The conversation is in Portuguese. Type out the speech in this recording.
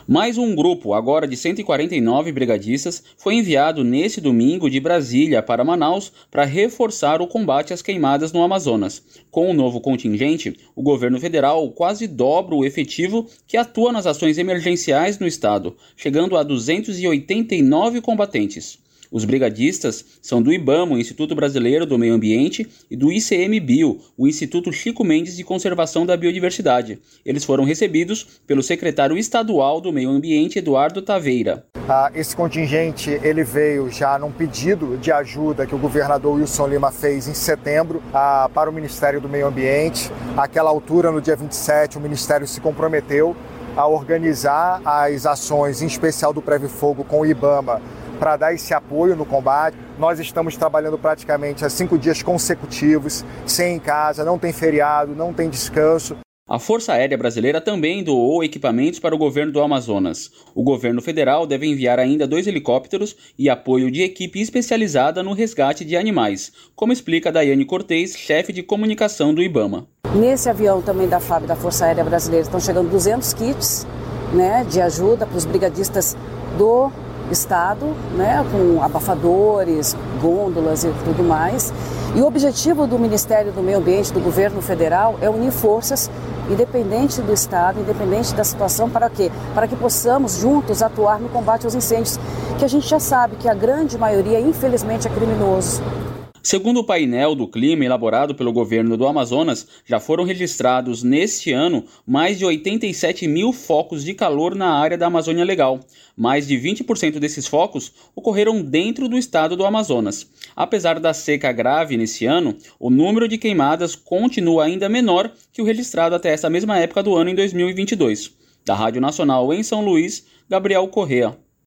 Mais um grupo, agora de 149 brigadistas, foi enviado neste domingo de Brasília para Manaus para reforçar o combate às queimadas no Amazonas. Com o novo contingente, o governo federal quase dobra o efetivo que atua nas ações emergenciais no estado, chegando a 289 combatentes. Os brigadistas são do IBAMA, o Instituto Brasileiro do Meio Ambiente, e do ICMBio, o Instituto Chico Mendes de Conservação da Biodiversidade. Eles foram recebidos pelo secretário estadual do Meio Ambiente, Eduardo Taveira. Esse contingente ele veio já num pedido de ajuda que o governador Wilson Lima fez em setembro para o Ministério do Meio Ambiente. Àquela altura, no dia 27, o Ministério se comprometeu a organizar as ações, em especial do Preve Fogo com o IBAMA, para dar esse apoio no combate. Nós estamos trabalhando praticamente há 5 dias consecutivos, sem em casa, não tem feriado, não tem descanso. A Força Aérea Brasileira também doou equipamentos para o governo do Amazonas. O governo federal deve enviar ainda 2 helicópteros e apoio de equipe especializada no resgate de animais, como explica Daiane Cortez, chefe de comunicação do IBAMA. Nesse avião também da FAB, da Força Aérea Brasileira, estão chegando 200 kits, de ajuda para os brigadistas do estado, com abafadores, gôndolas e tudo mais. E o objetivo do Ministério do Meio Ambiente, do governo federal, é unir forças, independente do estado, independente da situação, para quê? Para que possamos juntos atuar no combate aos incêndios, que a gente já sabe que a grande maioria, infelizmente, é criminoso. Segundo o painel do clima elaborado pelo governo do Amazonas, já foram registrados neste ano mais de 87 mil focos de calor na área da Amazônia Legal. Mais de 20% desses focos ocorreram dentro do estado do Amazonas. Apesar da seca grave nesse ano, o número de queimadas continua ainda menor que o registrado até essa mesma época do ano em 2022. Da Rádio Nacional em São Luís, Gabriel Correa.